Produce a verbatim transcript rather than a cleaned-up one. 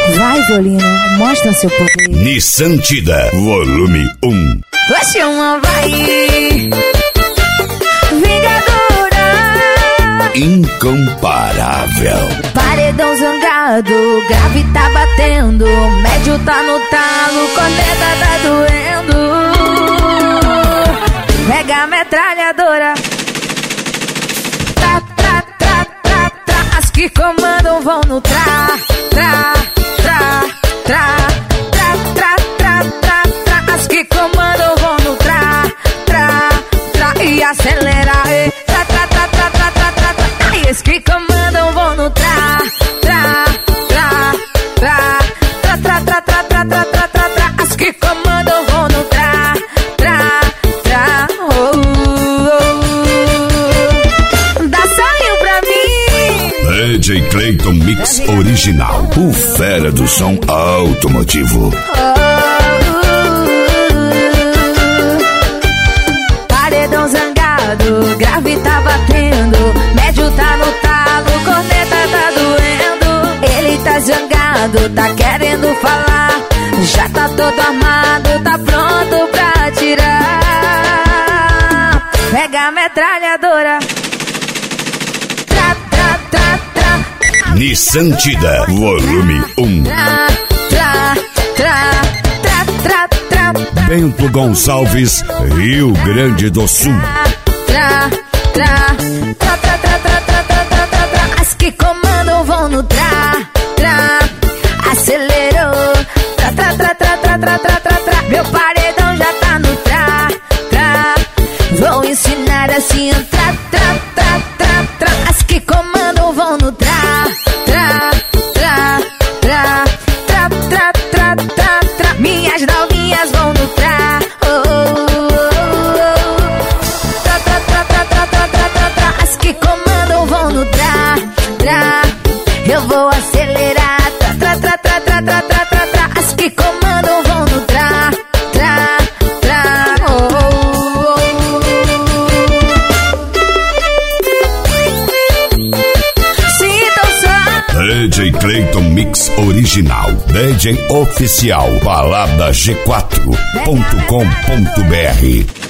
Vai, violino, mostra seu poder. Nissan Tida, volume um. Você uma vai, vingadora, incomparável. Paredão zangado, grave tá batendo, médio tá no talo, corneta tá doendo. Pega a metralhadora, tra, tra, tra, tra, tra. As que comandam vão no tra, tra, tra, tra, tra, tra, tra, tra, tra. As que comandam vão no tra, tra, tra. E acelera, e tra, tra, tra, tra, tra, tra, tra, tra. E as que comandam vão no tra, tra, tra, tra, tra, tra, tra, tra, tra, tra, tra, tra, tra. As que comandam vão no tra, tra, tra. Oh, oh, oh. Dá sonho pra mim. D J Clayton Mix Original, o fera do som automotivo. Oh, paredão zangado, grave tá batendo, médio tá no talo, corneta tá doendo. Ele tá zangado, tá querendo falar, já tá todo armado, tá pronto pra atirar. Pega a metralhadora, tra, tra, tra, tra. Nissan Tida, volume um. Tra, tra, tra, tra, tra, tra. Bento Gonçalves, Rio Grande do Sul. Tra, tra, tra, tra, tra, tra, tra, tra, tra, tra, tra. As que comandam vão no tra, tra. Acelerou, tra, tra, tra, tra, tra, tra, tra, tra, tra. Meu paredão já tá no tra, tra. Vou ensinar assim, tra, tra, tra, tra, tra. As que comandam vão no tra, tra, tra, tra, tra, tra, tra, tra, tra. Minhas novinhas vão no tra, oh, oh, oh, oh. Tra, tra, tra, tra, tra, tra, tra, tra, tra. As que comandam vão no tra, tra. Eu vou acelerar, tra, tra, tra, tra, tra, tra, tra, tra, tra. As que comandam vão no tra, tra, tra, oh, oh, oh. Sinta o som. D J Clayton Mix Original, D J Oficial, balada g quatro ponto com ponto br.